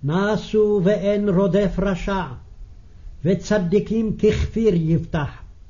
נעשו ואין רודף רשע, וצדיקים ככפיר יפתח.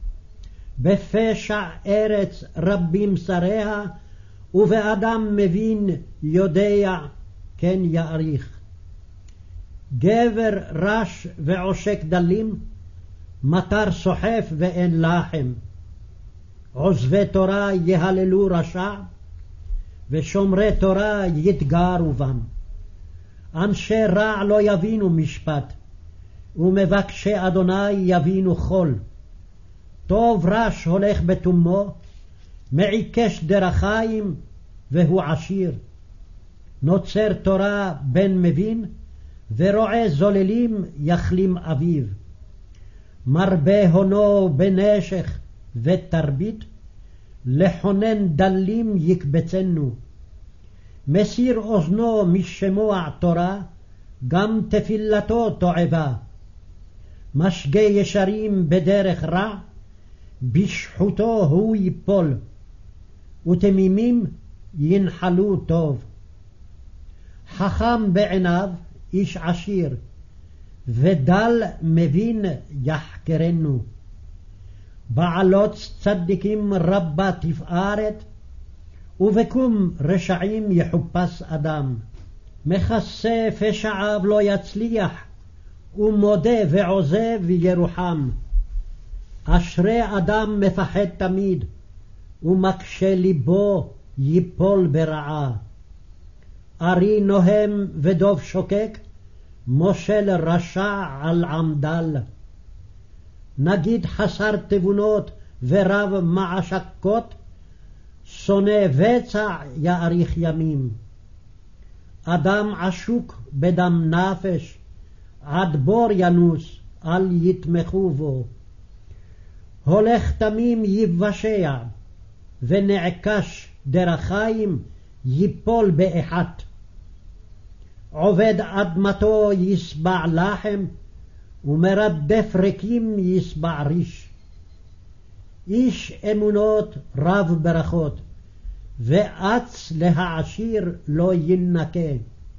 בפשע ארץ רבים שריה, ובאדם מבין יודע כן יאריך. גבר רש ועושק דלים, מטר סוחף ואין לחם. עוזבי תורה יהללו רשע, ושומרי תורה יתגרו בם. אנשי רע לא יבינו משפט, ומבקשי אדוני יבינו חול. טוב רש הולך בתומו, מעיקש דרכים, והוא עשיר. נוצר תורה בן מבין, ורועה זוללים יחלים אביו. מרבה הונו בנשך ותרבית, לחונן דלים יקבצנו. מסיר אוזנו משמוע תורה, גם תפילתו תועבה. משגה ישרים בדרך רע, בשחוטו הוא ייפול, ותמימים ינחלו טוב. חכם בעיניו איש עשיר, ודל מבין יחקרנו. בעלות צדיקים רבה תפארת, ובקום רשעים יחופש אדם. מכסה פשעיו לא יצליח, ומודה ועוזב ירוחם. אשרי אדם מפחד תמיד, ומקשה ליבו ייפול ברעה. ארי נוהם ודוב שוקק, מושל רשע על עמדל. נגיד חסר תבונות ורב מעשקות, שונא בצע יאריך ימים. אדם עשוק בדם נפש, עד בור ינוס, אל יתמכו בו. הולך תמים יבשע, ונעקש דרכים ייפול באחת. עובד אדמתו יסבע לחם, ומרדף ריקים יסבע ריש. איש אמונות רב ברכות, ואץ להעשיר לא ינקה.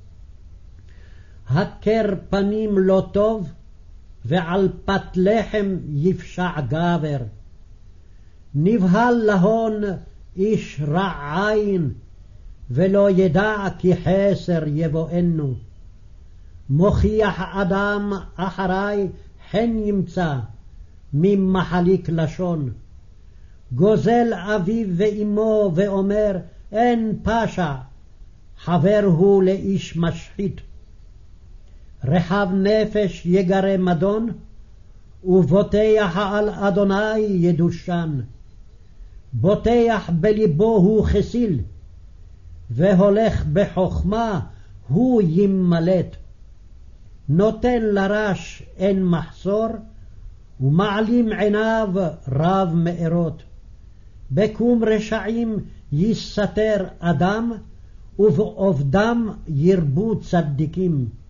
הכר פנים לא טוב, ועל פת לחם יפשע גבר. נבהל להון איש רע עין, ולא ידע כי חסר יבואנו. מוכיח אדם אחרי חן ימצא, ממחליק לשון. גוזל אביו ואמו ואומר אין פשע, חבר הוא לאיש משחית. רחב נפש יגרה מדון, ובוטח על אדוני ידושן. בוטח בליבו הוא חסיל, והולך בחוכמה הוא ימלט. נותן לרש אין מחסור, ומעלים עיניו רב מארות. בקום רשעים יסתר אדם, ובעובדם ירבו צדיקים.